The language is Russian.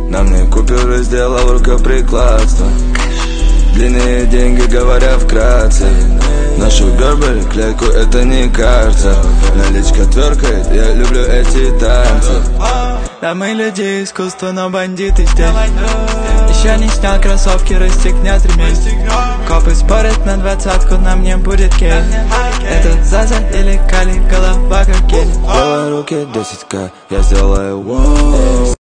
На мне купюры сделал рукоприкладство. Длинные деньги, говоря вкратце. Нашу Бербери клетку, это не карта. Наличка тверкает, я люблю эти танцы. Да мы люди искусства, но бандиты здесь. Еще не снял кроссовки, расстегнет ремень. Копы спорят на 20-ку, на мне будет кейс. Это Заза или Кали, голова как гель. Делай руки 10К, я сделаю воу.